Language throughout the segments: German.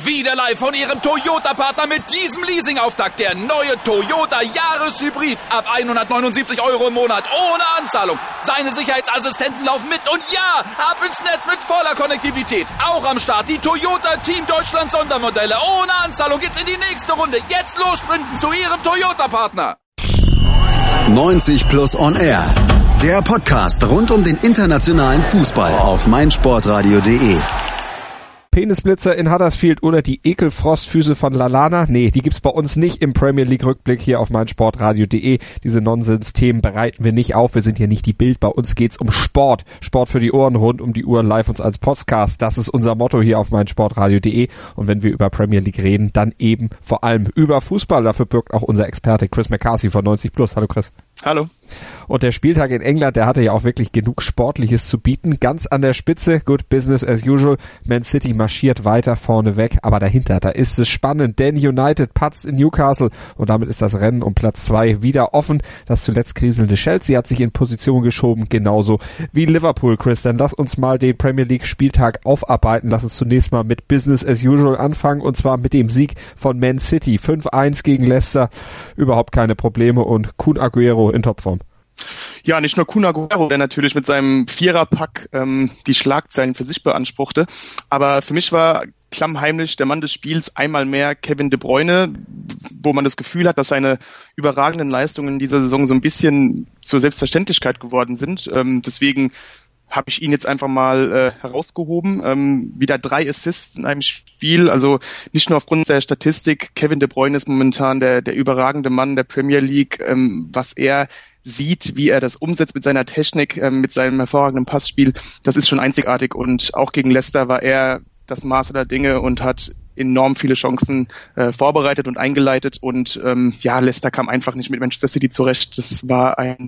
Wieder live von Ihrem Toyota-Partner mit diesem Leasing-Auftakt. Der neue Toyota Jahreshybrid. Ab 179 € im Monat. Ohne Anzahlung. Seine Sicherheitsassistenten laufen mit. Und ja, ab ins Netz mit voller Konnektivität. Auch am Start die Toyota Team Deutschland Sondermodelle. Ohne Anzahlung geht's in die nächste Runde. Jetzt los sprinten zu Ihrem Toyota-Partner. 90 Plus on Air. Der Podcast rund um den internationalen Fußball auf meinsportradio.de. Penisblitzer in Huddersfield oder die Ekelfrostfüße von Lallana? Nee, die gibt's bei uns nicht im Premier League Rückblick hier auf meinsportradio.de. Diese Nonsens-Themen bereiten wir nicht auf. Wir sind hier nicht die Bild. Bei uns geht's um Sport. Sport für die Ohren, rund um die Uhr, live uns als Podcast. Das ist unser Motto hier auf meinsportradio.de. Und wenn wir über Premier League reden, dann eben vor allem über Fußball. Dafür bürgt auch unser Experte Chris McCarthy von 90 Plus. Hallo Chris. Hallo. Und der Spieltag in England, der hatte ja auch wirklich genug Sportliches zu bieten. Ganz an der Spitze, good business as usual. Man City marschiert weiter vorne weg, aber dahinter, da ist es spannend, denn United patzt in Newcastle und damit ist das Rennen um Platz 2 wieder offen. Das zuletzt kriselnde Chelsea hat sich in Position geschoben, genauso wie Liverpool, Chris. Dann lass uns mal den Premier League Spieltag aufarbeiten. Lass uns zunächst mal mit business as usual anfangen und zwar mit dem Sieg von Man City. 5-1 gegen Leicester, überhaupt keine Probleme und Kun Aguero in Topform. Ja, nicht nur Kun Aguero, der natürlich mit seinem Viererpack die Schlagzeilen für sich beanspruchte, aber für mich war klammheimlich der Mann des Spiels einmal mehr Kevin De Bruyne, wo man das Gefühl hat, dass seine überragenden Leistungen in dieser Saison so ein bisschen zur Selbstverständlichkeit geworden sind. Deswegen habe ich ihn jetzt einfach mal herausgehoben. Wieder 3 Assists in einem Spiel, also nicht nur aufgrund der Statistik. Kevin De Bruyne ist momentan der überragende Mann der Premier League, was er sieht, wie er das umsetzt mit seiner Technik, mit seinem hervorragenden Passspiel, das ist schon einzigartig. Und auch gegen Leicester war er das Maß aller Dinge und hat enorm viele Chancen vorbereitet und eingeleitet. Und Leicester kam einfach nicht mit Manchester City zurecht. Das war ein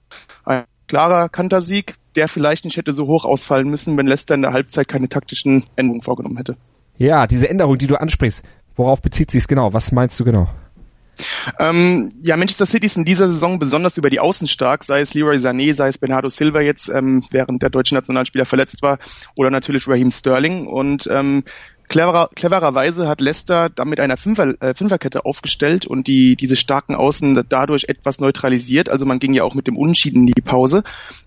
klarer Kantersieg, der vielleicht nicht hätte so hoch ausfallen müssen, wenn Leicester in der Halbzeit keine taktischen Änderungen vorgenommen hätte. Ja, diese Änderung, die du ansprichst, worauf bezieht sich's genau? Was meinst du genau? Manchester City ist in dieser Saison besonders über die Außen stark, sei es Leroy Sané, sei es Bernardo Silva jetzt, während der deutsche Nationalspieler verletzt war, oder natürlich Raheem Sterling. Und clevererweise hat Leicester damit eine Fünferkette aufgestellt und diese starken Außen dadurch etwas neutralisiert. Also man ging ja auch mit dem Unentschieden in die Pause.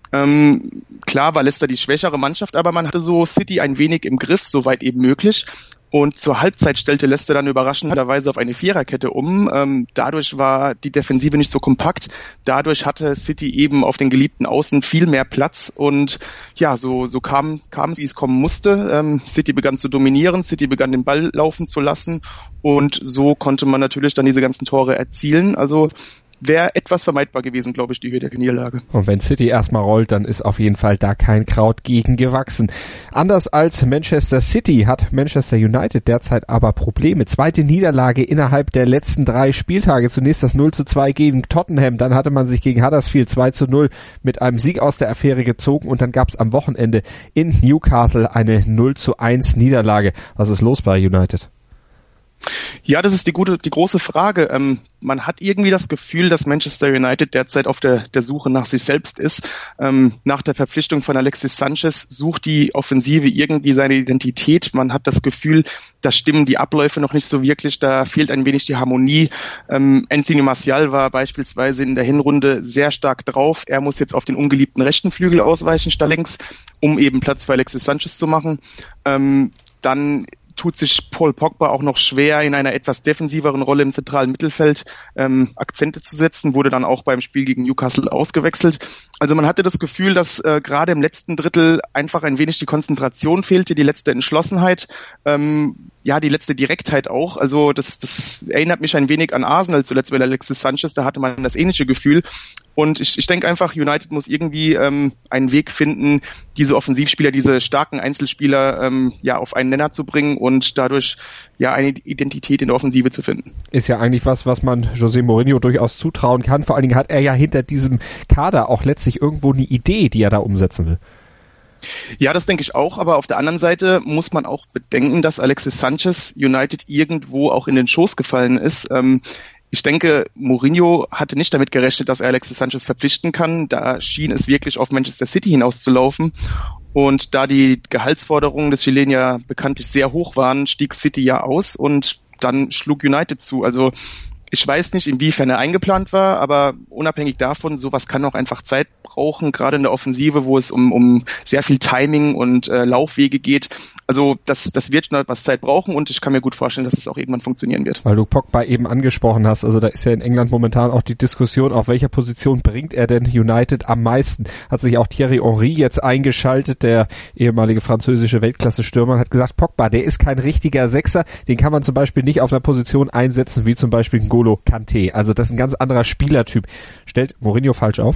Klar war Leicester die schwächere Mannschaft, aber man hatte so City ein wenig im Griff, soweit eben möglich. Und zur Halbzeit stellte Leicester dann überraschenderweise auf eine Viererkette um. Dadurch war die Defensive nicht so kompakt. Dadurch hatte City eben auf den geliebten Außen viel mehr Platz. Und ja, so kam es, wie es kommen musste. City begann zu dominieren, City begann den Ball laufen zu lassen. Und so konnte man natürlich dann diese ganzen Tore erzielen. Also wäre etwas vermeidbar gewesen, glaube ich, die Niederlage. Und wenn City erstmal rollt, dann ist auf jeden Fall da kein Kraut gegen gewachsen. Anders als Manchester City hat Manchester United derzeit aber Probleme. 2. Niederlage innerhalb der letzten 3 Spieltage. Zunächst das 0-2 gegen Tottenham, dann hatte man sich gegen Huddersfield 2-0 mit einem Sieg aus der Affäre gezogen und dann gab es am Wochenende in Newcastle eine 0-1 Niederlage. Was ist los bei United? Ja, das ist die große Frage. Man hat irgendwie das Gefühl, dass Manchester United derzeit auf der Suche nach sich selbst ist. Nach der Verpflichtung von Alexis Sanchez sucht die Offensive irgendwie seine Identität. Man hat das Gefühl, da stimmen die Abläufe noch nicht so wirklich, da fehlt ein wenig die Harmonie. Anthony Martial war beispielsweise in der Hinrunde sehr stark drauf. Er muss jetzt auf den ungeliebten rechten Flügel ausweichen, statt links, um eben Platz für Alexis Sanchez zu machen. Dann tut sich Paul Pogba auch noch schwer, in einer etwas defensiveren Rolle im zentralen Mittelfeld Akzente zu setzen, wurde dann auch beim Spiel gegen Newcastle ausgewechselt. Also man hatte das Gefühl, dass gerade im letzten Drittel einfach ein wenig die Konzentration fehlte, die letzte Entschlossenheit, die letzte Direktheit auch. Also das erinnert mich ein wenig an Arsenal zuletzt mit Alexis Sanchez, da hatte man das ähnliche Gefühl. Und ich denke einfach, United muss irgendwie einen Weg finden, diese Offensivspieler, diese starken Einzelspieler auf einen Nenner zu bringen und dadurch eine Identität in der Offensive zu finden. Ist ja eigentlich was man José Mourinho durchaus zutrauen kann. Vor allen Dingen hat er ja hinter diesem Kader auch letztlich irgendwo eine Idee, die er da umsetzen will. Ja, das denke ich auch, aber auf der anderen Seite muss man auch bedenken, dass Alexis Sanchez United irgendwo auch in den Schoß gefallen ist. Ich denke, Mourinho hatte nicht damit gerechnet, dass er Alexis Sanchez verpflichten kann. Da schien es wirklich auf Manchester City hinauszulaufen. Und da die Gehaltsforderungen des Chilen ja bekanntlich sehr hoch waren, stieg City ja aus und dann schlug United zu. Also ich weiß nicht, inwiefern er eingeplant war, aber unabhängig davon, sowas kann auch einfach Zeit brauchen, gerade in der Offensive, wo es um sehr viel Timing und Laufwege geht. Also das wird noch etwas Zeit brauchen und ich kann mir gut vorstellen, dass es auch irgendwann funktionieren wird. Weil du Pogba eben angesprochen hast, also da ist ja in England momentan auch die Diskussion, auf welcher Position bringt er denn United am meisten. Hat sich auch Thierry Henry jetzt eingeschaltet, der ehemalige französische Weltklasse-Stürmer, hat gesagt, Pogba, der ist kein richtiger Sechser, den kann man zum Beispiel nicht auf einer Position einsetzen, wie zum Beispiel N'Golo Kanté. Also das ist ein ganz anderer Spielertyp. Stellt Mourinho falsch auf?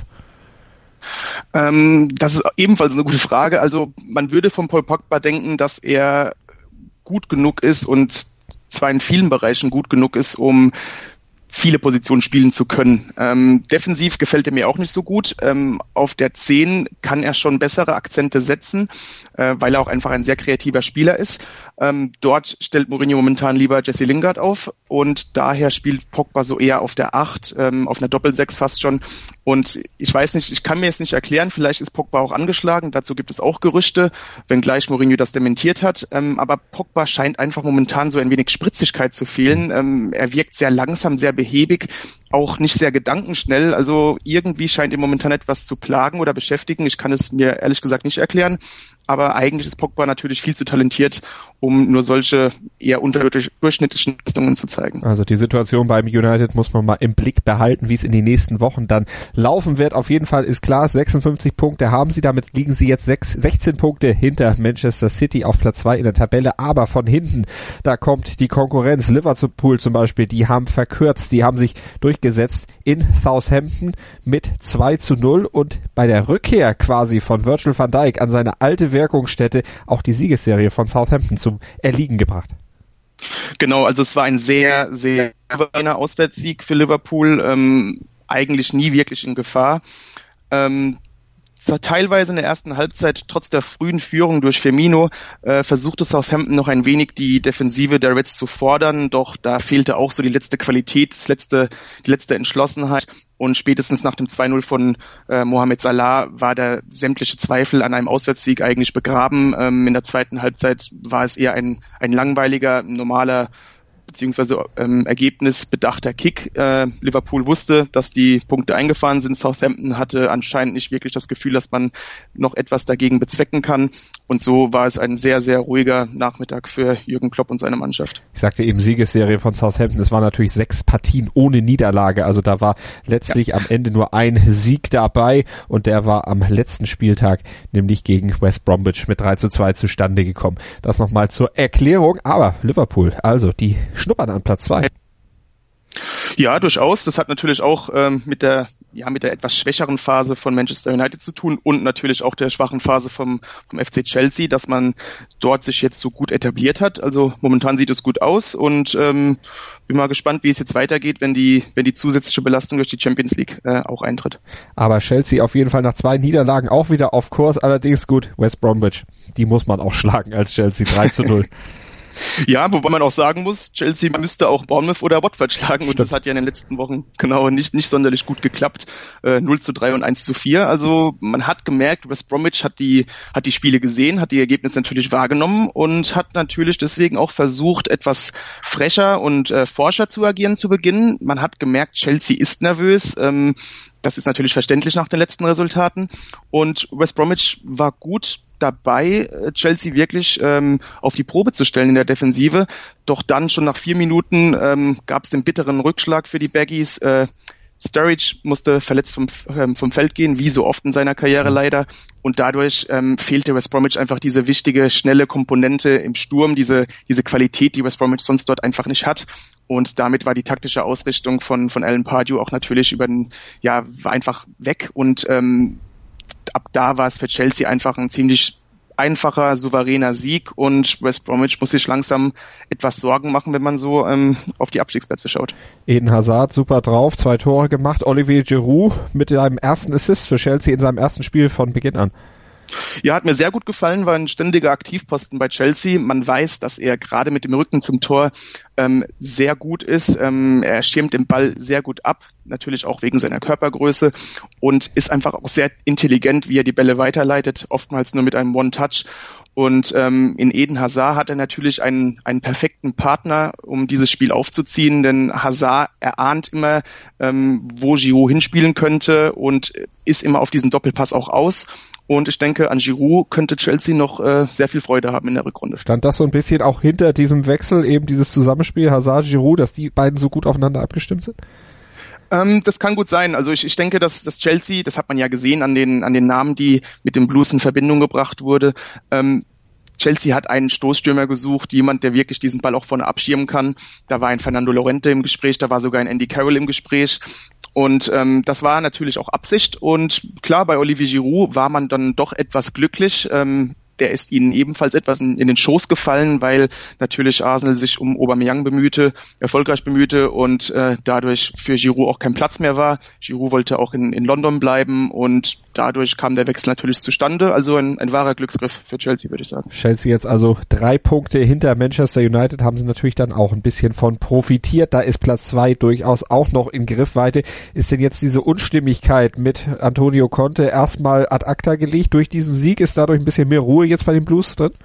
Das ist ebenfalls eine gute Frage. Also man würde von Paul Pogba denken, dass er gut genug ist und zwar in vielen Bereichen gut genug ist, um viele Positionen spielen zu können. Defensiv gefällt er mir auch nicht so gut. Auf der 10 kann er schon bessere Akzente setzen, weil er auch einfach ein sehr kreativer Spieler ist. Dort stellt Mourinho momentan lieber Jesse Lingard auf und daher spielt Pogba so eher auf der 8, auf einer Doppel-6 fast schon. Und ich weiß nicht, ich kann mir es nicht erklären, vielleicht ist Pogba auch angeschlagen, dazu gibt es auch Gerüchte, wenngleich Mourinho das dementiert hat. Aber Pogba scheint einfach momentan so ein wenig Spritzigkeit zu fehlen. Er wirkt sehr langsam, sehr behäbig, auch nicht sehr gedankenschnell. Also irgendwie scheint ihn momentan etwas zu plagen oder beschäftigen. Ich kann es mir ehrlich gesagt nicht erklären. Aber eigentlich ist Pogba natürlich viel zu talentiert, um nur solche eher unterdurchschnittlichen Leistungen zu zeigen. Also die Situation beim United muss man mal im Blick behalten, wie es in den nächsten Wochen dann laufen wird. Auf jeden Fall ist klar, 56 Punkte haben sie, damit liegen sie jetzt 16 Punkte hinter Manchester City auf Platz 2 in der Tabelle. Aber von hinten, da kommt die Konkurrenz. Liverpool zum Beispiel, die haben verkürzt, die haben sich durchgesetzt in Southampton mit 2-0 und bei der Rückkehr quasi von Virgil van Dijk an seine alte Wirkungsstätte auch die Siegesserie von Southampton zum Erliegen gebracht. Genau, also es war ein sehr, sehr souveräner Auswärtssieg für Liverpool, eigentlich nie wirklich in Gefahr. Teilweise in der ersten Halbzeit, trotz der frühen Führung durch Firmino, versuchte Southampton noch ein wenig die Defensive der Reds zu fordern, doch da fehlte auch so die letzte Qualität, die letzte Entschlossenheit. Und spätestens nach dem 2-0 von Mohamed Salah war der sämtliche Zweifel an einem Auswärtssieg eigentlich begraben. In der zweiten Halbzeit war es eher ein langweiliger, normaler beziehungsweise ergebnisbedachter Kick. Liverpool wusste, dass die Punkte eingefahren sind. Southampton hatte anscheinend nicht wirklich das Gefühl, dass man noch etwas dagegen bezwecken kann. Und so war es ein sehr, sehr ruhiger Nachmittag für Jürgen Klopp und seine Mannschaft. Ich sagte eben Siegesserie von Southampton. Es waren natürlich 6 Partien ohne Niederlage. Also da war letztlich am Ende nur ein Sieg dabei. Und der war am letzten Spieltag, nämlich gegen West Bromwich mit 3-2 zustande gekommen. Das nochmal zur Erklärung. Aber Liverpool, also die schnuppern an Platz 2. Ja, durchaus. Das hat natürlich auch mit der etwas schwächeren Phase von Manchester United zu tun und natürlich auch der schwachen Phase vom FC Chelsea, dass man dort sich jetzt so gut etabliert hat. Also momentan sieht es gut aus und bin mal gespannt, wie es jetzt weitergeht, wenn die zusätzliche Belastung durch die Champions League auch eintritt. Aber Chelsea auf jeden Fall nach 2 Niederlagen auch wieder auf Kurs. Allerdings gut, West Bromwich, die muss man auch schlagen als Chelsea 3-0. Ja, wobei man auch sagen muss, Chelsea müsste auch Bournemouth oder Watford schlagen. Stimmt. Und das hat ja in den letzten Wochen genau nicht sonderlich gut geklappt. 0-3 und 1-4. Also man hat gemerkt, West Bromwich hat die Spiele gesehen, hat die Ergebnisse natürlich wahrgenommen und hat natürlich deswegen auch versucht, etwas frecher und forscher zu agieren zu Beginn. Man hat gemerkt, Chelsea ist nervös. Das ist natürlich verständlich nach den letzten Resultaten. Und West Bromwich war gut dabei, Chelsea wirklich auf die Probe zu stellen in der Defensive. Doch dann schon nach 4 Minuten gab es den bitteren Rückschlag für die Baggies. Sturridge musste verletzt vom Feld gehen, wie so oft in seiner Karriere leider. Und dadurch fehlte West Bromwich einfach diese wichtige, schnelle Komponente im Sturm, diese Qualität, die West Bromwich sonst dort einfach nicht hat. Und damit war die taktische Ausrichtung von Alan Pardew auch natürlich war einfach weg. Und ab da war es für Chelsea einfach ein ziemlich einfacher, souveräner Sieg und West Bromwich muss sich langsam etwas Sorgen machen, wenn man so auf die Abstiegsplätze schaut. Eden Hazard super drauf, 2 Tore gemacht. Olivier Giroud mit seinem ersten Assist für Chelsea in seinem ersten Spiel von Beginn an. Ja, hat mir sehr gut gefallen, war ein ständiger Aktivposten bei Chelsea. Man weiß, dass er gerade mit dem Rücken zum Tor sehr gut ist. Er schirmt den Ball sehr gut ab, natürlich auch wegen seiner Körpergröße und ist einfach auch sehr intelligent, wie er die Bälle weiterleitet, oftmals nur mit einem One-Touch. Und in Eden Hazard hat er natürlich einen perfekten Partner, um dieses Spiel aufzuziehen, denn Hazard erahnt immer, wo Giroud hinspielen könnte und ist immer auf diesen Doppelpass auch aus. Und ich denke, an Giroud könnte Chelsea noch sehr viel Freude haben in der Rückrunde. Stand das so ein bisschen auch hinter diesem Wechsel, eben dieses Zusammenspiel Hazard-Giroud, dass die beiden so gut aufeinander abgestimmt sind? Das kann gut sein. Also ich denke, dass Chelsea, das hat man ja gesehen an den Namen, die mit dem Blues in Verbindung gebracht wurde. Chelsea hat einen Stoßstürmer gesucht, jemand, der wirklich diesen Ball auch vorne abschirmen kann. Da war ein Fernando Llorente im Gespräch, da war sogar ein Andy Carroll im Gespräch. Und das war natürlich auch Absicht. Und klar, bei Olivier Giroud war man dann doch etwas glücklich. Der ist ihnen ebenfalls etwas in den Schoß gefallen, weil natürlich Arsenal sich um Aubameyang erfolgreich bemühte und dadurch für Giroud auch kein Platz mehr war. Giroud wollte auch in London bleiben und dadurch kam der Wechsel natürlich zustande. Also ein wahrer Glücksgriff für Chelsea, würde ich sagen. Chelsea jetzt also 3 Punkte hinter Manchester United, haben sie natürlich dann auch ein bisschen von profitiert. Da ist Platz 2 durchaus auch noch in Griffweite. Ist denn jetzt diese Unstimmigkeit mit Antonio Conte erstmal ad acta gelegt durch diesen Sieg? Ist dadurch ein bisschen mehr Ruhe jetzt bei den Blues drin?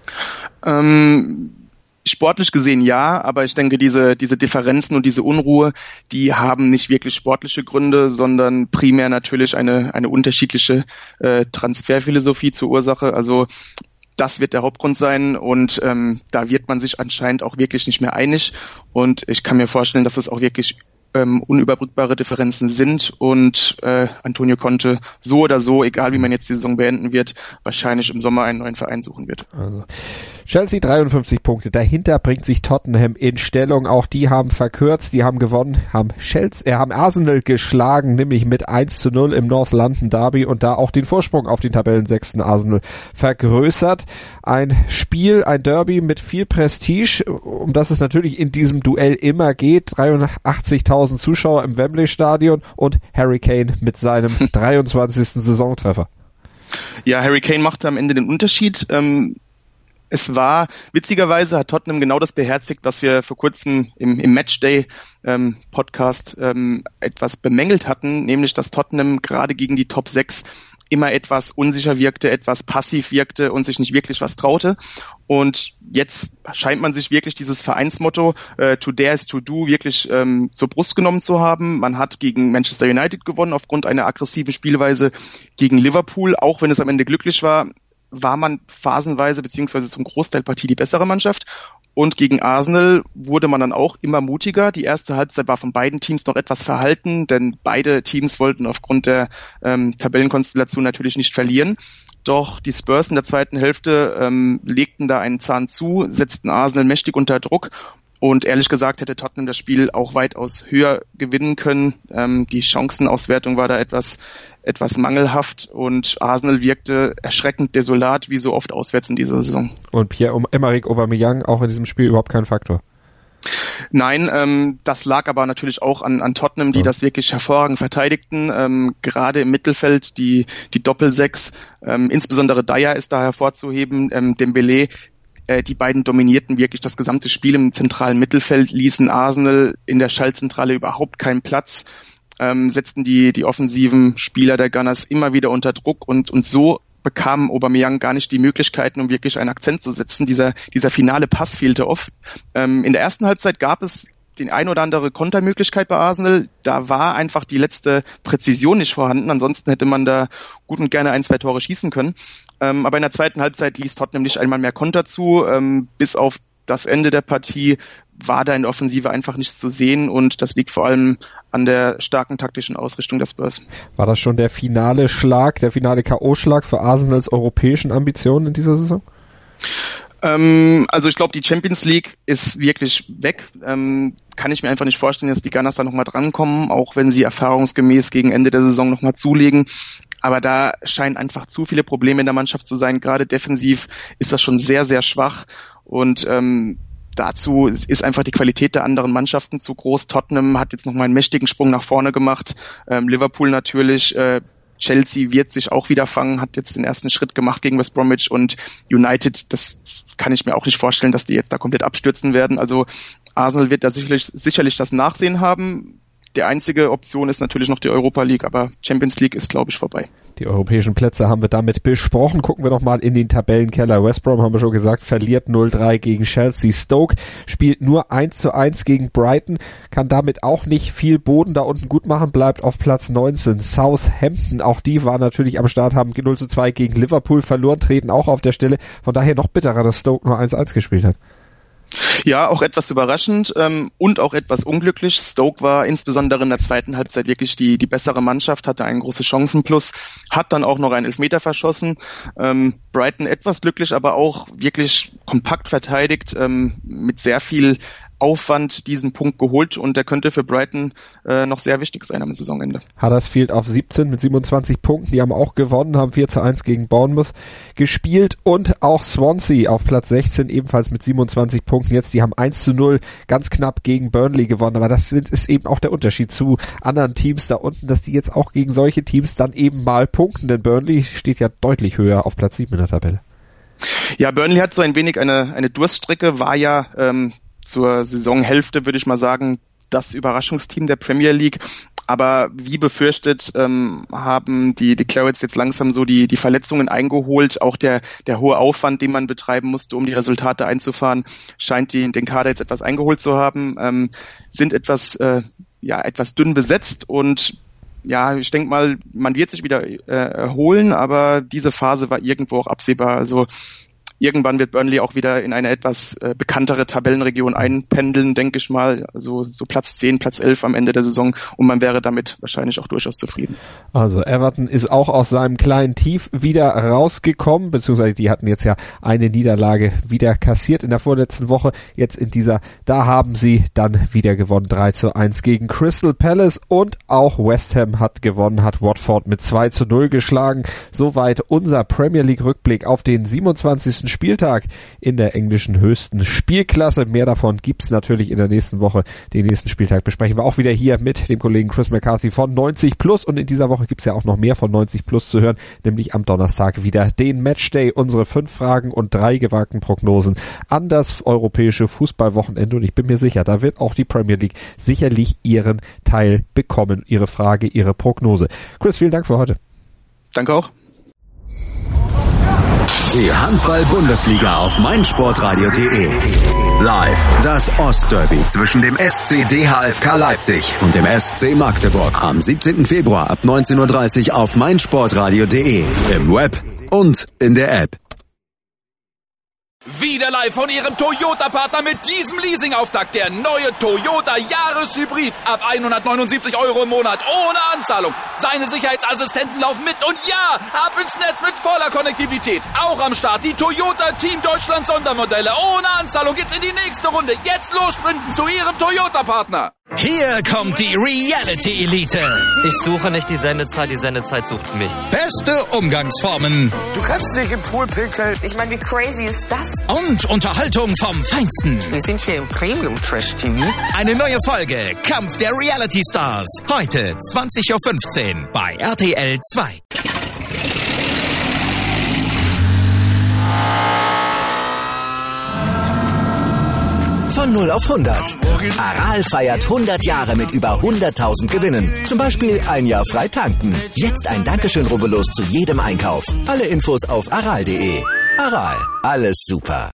Sportlich gesehen ja, aber ich denke, diese Differenzen und diese Unruhe, die haben nicht wirklich sportliche Gründe, sondern primär natürlich eine unterschiedliche Transferphilosophie zur Ursache. Also das wird der Hauptgrund sein und da wird man sich anscheinend auch wirklich nicht mehr einig und ich kann mir vorstellen, dass es auch wirklich unüberbrückbare Differenzen sind und Antonio Conte so oder so, egal wie man jetzt die Saison beenden wird, wahrscheinlich im Sommer einen neuen Verein suchen wird. Also Chelsea 53 Punkte, dahinter bringt sich Tottenham in Stellung, auch die haben verkürzt, die haben gewonnen, haben Arsenal geschlagen, nämlich mit 1:0 im North London Derby und da auch den Vorsprung auf den Tabellensechsten Arsenal vergrößert. Ein Spiel, ein Derby mit viel Prestige, um das es natürlich in diesem Duell immer geht, 83.000 Zuschauer im Wembley-Stadion und Harry Kane mit seinem 23. Saisontreffer. Ja, Harry Kane machte am Ende den Unterschied. Es war, witzigerweise hat Tottenham genau das beherzigt, was wir vor kurzem im Matchday Podcast etwas bemängelt hatten, nämlich dass Tottenham gerade gegen die Top 6 immer etwas unsicher wirkte, etwas passiv wirkte und sich nicht wirklich was traute. Und jetzt scheint man sich wirklich dieses Vereinsmotto to dare is to do wirklich zur Brust genommen zu haben. Man hat gegen Manchester United gewonnen aufgrund einer aggressiven Spielweise gegen Liverpool, auch wenn es am Ende glücklich war man phasenweise beziehungsweise zum Großteil Partie die bessere Mannschaft. Und gegen Arsenal wurde man dann auch immer mutiger. Die erste Halbzeit war von beiden Teams noch etwas verhalten, denn beide Teams wollten aufgrund der Tabellenkonstellation natürlich nicht verlieren. Doch die Spurs in der zweiten Hälfte legten da einen Zahn zu, setzten Arsenal mächtig unter Druck. Und ehrlich gesagt hätte Tottenham das Spiel auch weitaus höher gewinnen können. Die Chancenauswertung war da etwas mangelhaft und Arsenal wirkte erschreckend desolat, wie so oft auswärts in dieser Saison. Und Pierre-Emerick Aubameyang auch in diesem Spiel überhaupt kein Faktor? Nein, das lag aber natürlich auch an Tottenham, die das wirklich hervorragend verteidigten. Gerade im Mittelfeld die Doppelsechs, insbesondere Dyer ist da hervorzuheben, Dembélé. Die beiden dominierten wirklich das gesamte Spiel im zentralen Mittelfeld, ließen Arsenal in der Schaltzentrale überhaupt keinen Platz, setzten die offensiven Spieler der Gunners immer wieder unter Druck und so bekam Aubameyang gar nicht die Möglichkeiten, um wirklich einen Akzent zu setzen. Dieser finale Pass fehlte oft. In der ersten Halbzeit gab es die ein oder andere Kontermöglichkeit bei Arsenal. Da war einfach die letzte Präzision nicht vorhanden. Ansonsten hätte man da gut und gerne 1-2 Tore schießen können. Aber in der zweiten Halbzeit ließ Tottenham nicht einmal mehr Konter zu. Bis auf das Ende der Partie war da in der Offensive einfach nichts zu sehen und das liegt vor allem an der starken taktischen Ausrichtung der Spurs. War das schon der finale K.O.-Schlag für Arsenals europäischen Ambitionen in dieser Saison? Also ich glaube, die Champions League ist wirklich weg. Kann ich mir einfach nicht vorstellen, dass die Gunners da nochmal drankommen, auch wenn sie erfahrungsgemäß gegen Ende der Saison nochmal zulegen. Aber da scheinen einfach zu viele Probleme in der Mannschaft zu sein. Gerade defensiv ist das schon sehr, sehr schwach. Und dazu ist einfach die Qualität der anderen Mannschaften zu groß. Tottenham hat jetzt nochmal einen mächtigen Sprung nach vorne gemacht. Liverpool natürlich Chelsea wird sich auch wieder fangen, hat jetzt den ersten Schritt gemacht gegen West Bromwich, und United, das kann ich mir auch nicht vorstellen, dass die jetzt da komplett abstürzen werden. Also Arsenal wird da sicherlich das Nachsehen haben. Die einzige Option ist natürlich noch die Europa League, aber Champions League ist, glaube ich, vorbei. Die europäischen Plätze haben wir damit besprochen. Gucken wir noch mal in den Tabellenkeller. West Brom, haben wir schon gesagt, verliert 0-3 gegen Chelsea. Stoke spielt nur 1-1 gegen Brighton, kann damit auch nicht viel Boden da unten gut machen, bleibt auf Platz 19. Southampton, auch die waren natürlich am Start, haben 0-2 gegen Liverpool verloren, treten auch auf der Stelle. Von daher noch bitterer, dass Stoke nur 1-1 gespielt hat. Ja, auch etwas überraschend und auch etwas unglücklich. Stoke war insbesondere in der zweiten Halbzeit wirklich die bessere Mannschaft, hatte einen großen Chancenplus, hat dann auch noch einen Elfmeter verschossen. Brighton etwas glücklich, aber auch wirklich kompakt verteidigt, mit sehr viel Aufwand diesen Punkt geholt, und der könnte für Brighton noch sehr wichtig sein am Saisonende. Huddersfield auf 17 mit 27 Punkten, die haben auch gewonnen, haben 4-1 gegen Bournemouth gespielt, und auch Swansea auf Platz 16 ebenfalls mit 27 Punkten jetzt, die haben 1-0 ganz knapp gegen Burnley gewonnen, aber das ist eben auch der Unterschied zu anderen Teams da unten, dass die jetzt auch gegen solche Teams dann eben mal punkten, denn Burnley steht ja deutlich höher auf Platz 7 in der Tabelle. Ja, Burnley hat so ein wenig eine Durststrecke, war ja zur Saisonhälfte, würde ich mal sagen, das Überraschungsteam der Premier League. Aber wie befürchtet, haben die Clarets jetzt langsam so die Verletzungen eingeholt. Auch der hohe Aufwand, den man betreiben musste, um die Resultate einzufahren, scheint den Kader jetzt etwas eingeholt zu haben. Sind etwas dünn besetzt, und ja, ich denke mal, man wird sich wieder erholen, aber diese Phase war irgendwo auch absehbar. Also irgendwann wird Burnley auch wieder in eine etwas bekanntere Tabellenregion einpendeln, denke ich mal. Also so Platz 10, Platz 11 am Ende der Saison, und man wäre damit wahrscheinlich auch durchaus zufrieden. Also Everton ist auch aus seinem kleinen Tief wieder rausgekommen, beziehungsweise die hatten jetzt ja eine Niederlage wieder kassiert in der vorletzten Woche. Jetzt in dieser, da haben sie dann wieder gewonnen, 3-1 gegen Crystal Palace, und auch West Ham hat gewonnen, hat Watford mit 2-0 geschlagen. Soweit unser Premier League Rückblick auf den 27. Spieltag in der englischen höchsten Spielklasse. Mehr davon gibt's natürlich in der nächsten Woche. Den nächsten Spieltag besprechen wir auch wieder hier mit dem Kollegen Chris McCarthy von 90 Plus, und in dieser Woche gibt's ja auch noch mehr von 90 Plus zu hören, nämlich am Donnerstag wieder den Matchday, unsere 5 Fragen und 3 gewagten Prognosen an das europäische Fußballwochenende, und ich bin mir sicher, da wird auch die Premier League sicherlich ihren Teil bekommen, ihre Frage, ihre Prognose. Chris, vielen Dank für heute. Danke auch. Die Handball-Bundesliga auf meinsportradio.de. Live das Ostderby zwischen dem SC DHFK Leipzig und dem SC Magdeburg am 17. Februar ab 19:30 Uhr auf meinsportradio.de, im Web und in der App. Wieder live von Ihrem Toyota-Partner mit diesem Leasing-Auftakt. Der neue Toyota Jahreshybrid. Ab 179 € im Monat. Ohne Anzahlung. Seine Sicherheitsassistenten laufen mit. Und ja, ab ins Netz mit voller Konnektivität. Auch am Start die Toyota Team Deutschland Sondermodelle. Ohne Anzahlung geht's in die nächste Runde. Jetzt los sprinten zu Ihrem Toyota-Partner. Hier kommt die Reality-Elite. Ich suche nicht die Sendezeit sucht mich. Beste Umgangsformen. Du kannst dich im Pool pinkeln. Ich meine, wie crazy ist das? Und Unterhaltung vom Feinsten. Wir sind hier im Premium-Trash-TV. Eine neue Folge Kampf der Reality-Stars. Heute 20:15 Uhr bei RTL 2. Von 0 auf 100. Aral feiert 100 Jahre mit über 100.000 Gewinnen. Zum Beispiel ein Jahr frei tanken. Jetzt ein Dankeschön, rubbellos zu jedem Einkauf. Alle Infos auf aral.de. Aral, alles super.